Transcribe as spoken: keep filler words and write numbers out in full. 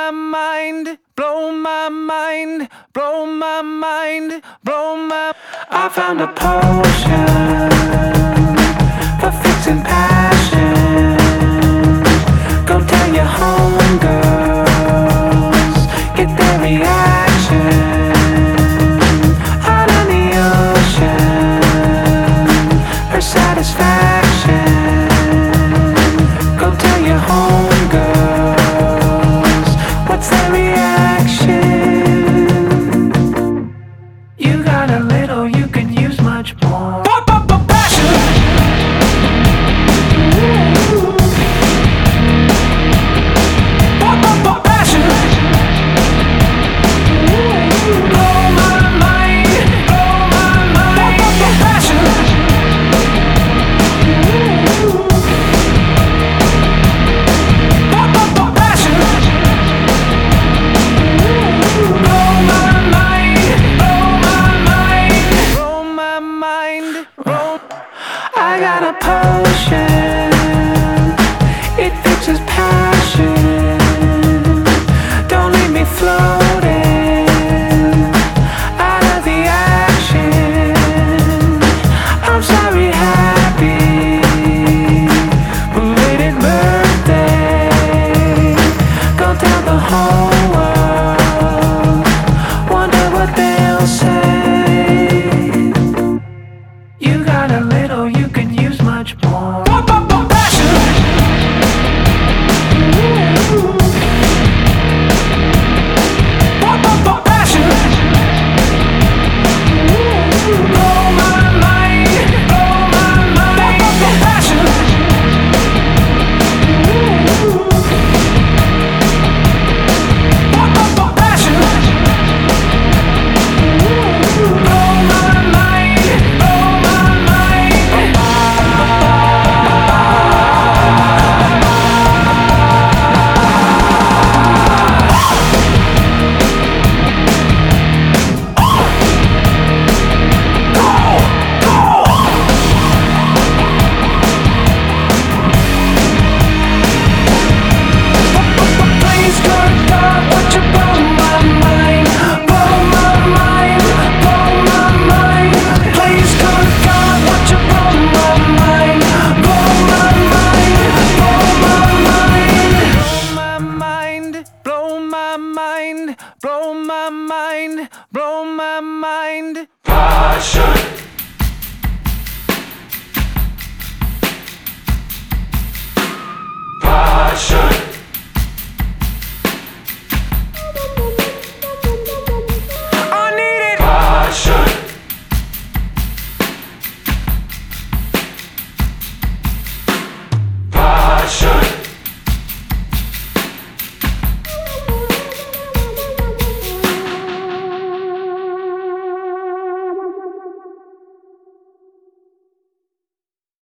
my mind, blow my mind, blow my mind, blow my. I found a potion for fixing passion. Go tell your homegirls, get their reaction. Out on the ocean, her satisfaction. Go tell your homegirls, what's their reaction? You got a little, you can use much more. Pop, pop, pop, passion. Pop, pop, pop, passion. Blow my mind, blow my mind. Pop, pop, pop, passion. Pop, pop, pop, passion. Blow my mind, blow my mind, blow my mind, blow. I got a potion, it fixes passion. Don't leave me floating out of the action. I'm sorry, happy belated birthday. Go tell the whole world, wonder what they'll say. You got a little, you can use much more. Pop, pop, pop, passion. Pop, pop, pop, passion. Blow my mind, blow my mind. Pop, pop, pop, passion. Pop, pop, pop, passion. Blow my mind, blow my mind. Please, good God, would you blow my mind? Blow my mind, blow my mind. Please, good God, would you blow my mind? Blow my mind, blow my mind. Blow my mind, blow my mind, blow my mind. Passion. Passion. I need it. Passion. Passion.